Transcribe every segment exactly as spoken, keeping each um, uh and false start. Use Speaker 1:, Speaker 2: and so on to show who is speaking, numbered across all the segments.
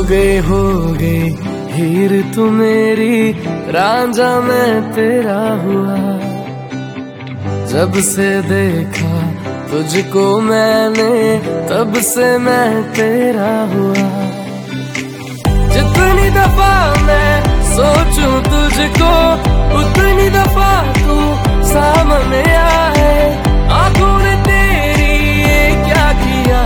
Speaker 1: गए हो गए हीर तू मेरी, रांझा मैं तेरा हुआ। जब से देखा तुझको मैंने, तब से मैं तेरा हुआ। जितनी दफा मैं सोचूं तुझको, उतनी दफा तू सामने आए। आंखों ने तेरी ये क्या किया,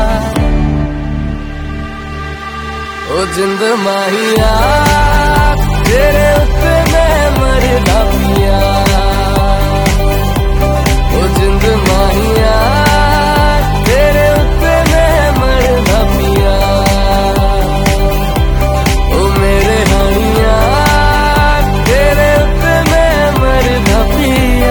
Speaker 1: ओ जिंद माहिया तेरे उत्ते मैं मरदा पिया। ओ जिंद माहिया तेरे उत्ते मैं मरदा पिया। ओ मेरे हानिया तेरे उत्ते मैं मरदा पिया।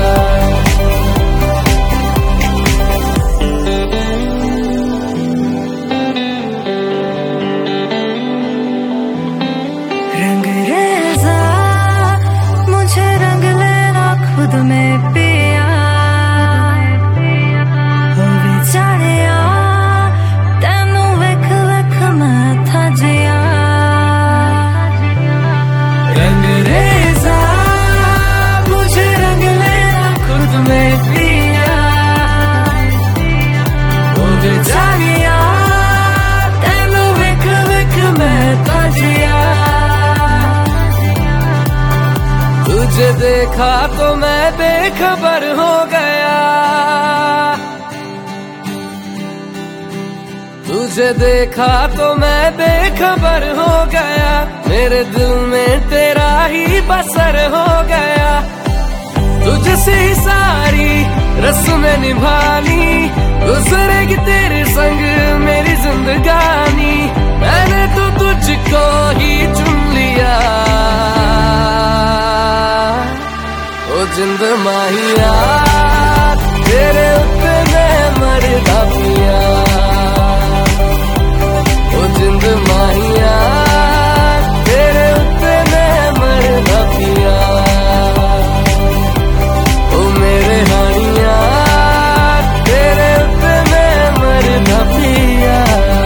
Speaker 2: रंगरेज़ा मुझे रंग लेना खुद में पिया। होवे जानिया तेनू वेख वेख मैं था जिया। रंगरेज़ा मुझे रंग लेना खुद में पिया। होवे जानिया तेनू वेख वेख मैं था जिया।
Speaker 1: तुझे देखा तो मैं बेखबर हो गया। तुझे देखा तो मैं बेखबर हो गया। मेरे दिल में तेरा ही बसर हो गया। तुझसे ही सारी रस्में निभानी, गुजरेगी तेरे संग मेरी जिंदगानी। मैंने तो तुझको ही चुन लिया, ओ जिंद माहिया तेरे उत्ते मैं मरदा पिया। ओ जिंद माहिया तेरे उत्ते मैं मरदा पिया। ओ मेरे हानिया तेरे उत्ते मैं मरदा पिया।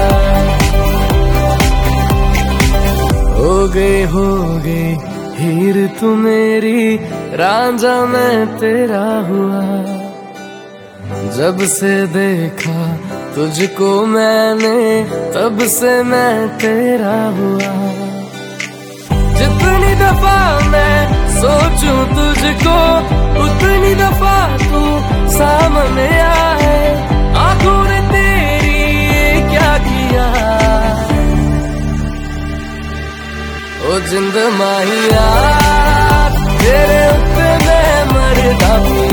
Speaker 1: हो गए हो गए हीर तू मेरी, रांझा मैं तेरा हुआ। जब से देखा तुझको मैंने, तब से मैं तेरा हुआ। जितनी दफा मैं सोचूं तुझको, उतनी दफा तू सामने आए। आंखों ने तेरी ये क्या किया, ओ जिंद माहिया तेरे उत्ते मैं मरदा पिया।